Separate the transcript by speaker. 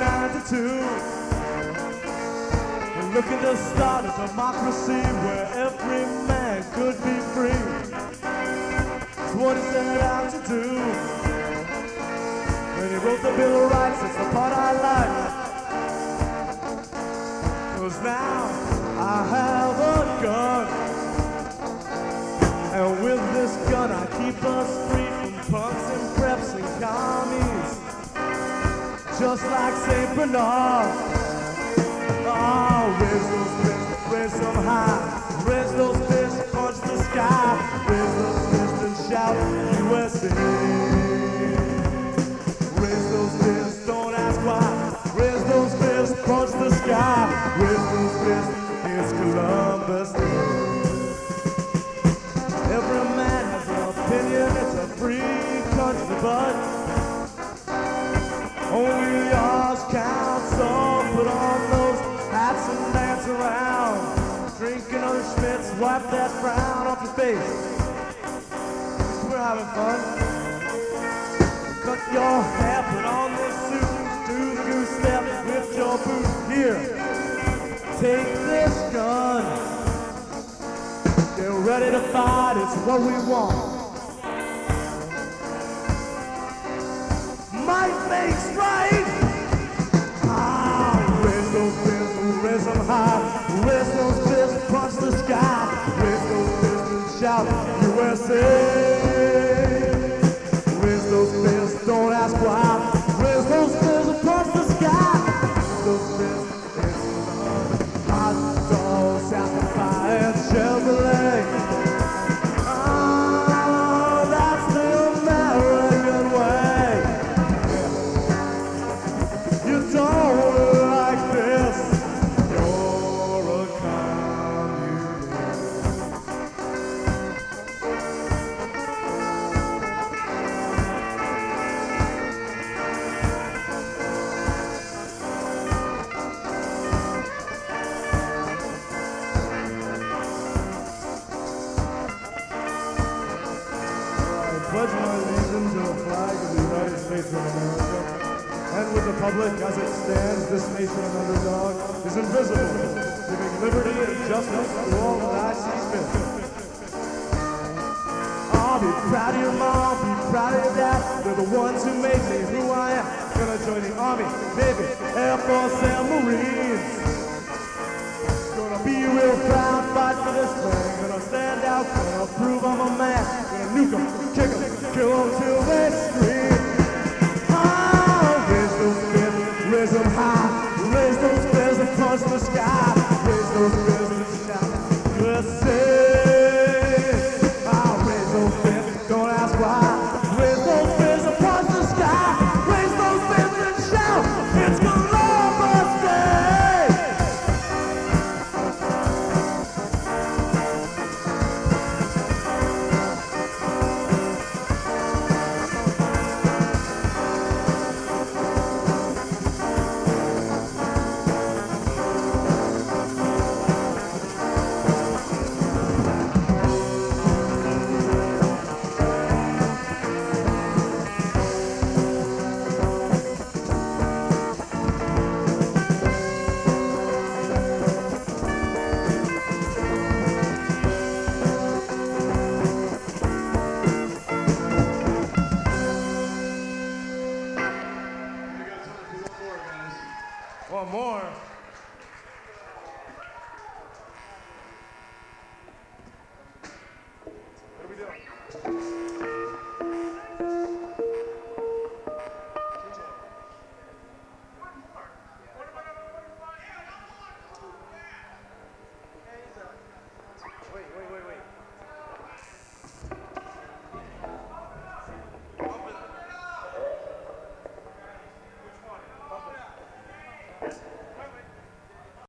Speaker 1: 1992. We're looking to start a democracy where every man could be free. It's what he set out to do. When he wrote the Bill of Rights, it's the part I like. 'Cause now I have a gun, and with this gun I keep us free from punks and preps and commies, just like St. Bernard. Oh, raise those fists, raise them high, raise those fists, punch the sky, raise those fists and shout USA. Raise those fists, don't ask why, raise those fists, punch the sky, raise those fists, it's Columbus Day. Every man has an opinion, it's a free country, but only ours counts. So put on those hats and dance around, drink another Schmitz, wipe that frown off your face. We're having fun. Cut your hair, put on this suit, do the goose step, lift your boot. Here, take this gun. Get ready to fight, it's what we want. Might makes right. Ah, raise those fists, raise them high, raise those fists, punch the sky, raise those fists and shout USA. Raise those fists, don't ask why, raise those fists and punch the sky. Those fists, it's hot dogs, apple pie and Chevrolet. Oh, that's the American way. You don't like this, you're a communist. I pledge my allegiance to the flag of the United States of America, and with the public as it stands, this nation of underdog is invisible, giving liberty and justice to all that I see fit. Oh, be proud of your mom, be proud of your dad, they're the ones who made me who I am. Gonna join the Army, Navy, Air Force, and Marines. Gonna be real proud, fight for this thing, gonna stand out, gonna prove I'm a man, gonna nuke 'em, kick 'em, kill 'em till they scream. Raise them high, raise those fists and punch the sky, raise those fists and shout USA. Ah, raise those fists, don't ask why, raise those fists and punch the sky, raise those fists and shout, it's Columbus Day. One more.